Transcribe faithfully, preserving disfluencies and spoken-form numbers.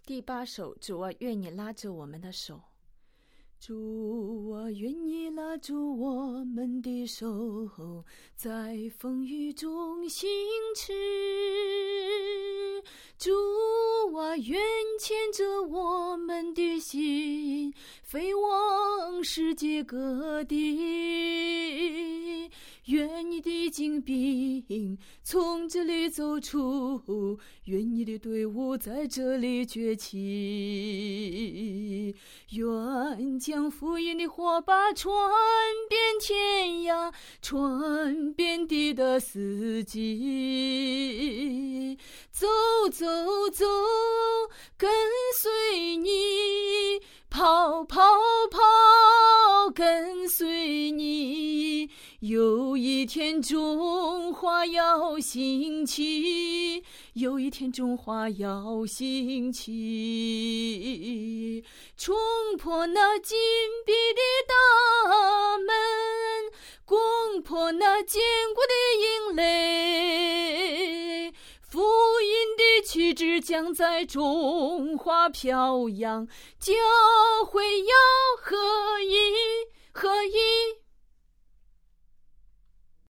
第八首，主啊，愿你拉着我们的手。 主啊，愿你拉住我们的手，在风雨中行驰。主啊，愿牵着我们的心，飞往世界各地。愿你的精兵从这里走出，愿你的队伍在这里崛起。愿将福音的火把传遍天涯，传遍地的四极。走走走，跟随你，跑跑跑，跟随你。有一天中华要兴起，有一天中华要兴起。冲破那紧闭的大门，攻破那坚固的营垒。福音的旗帜将在中华飘扬，教会要合一，合一。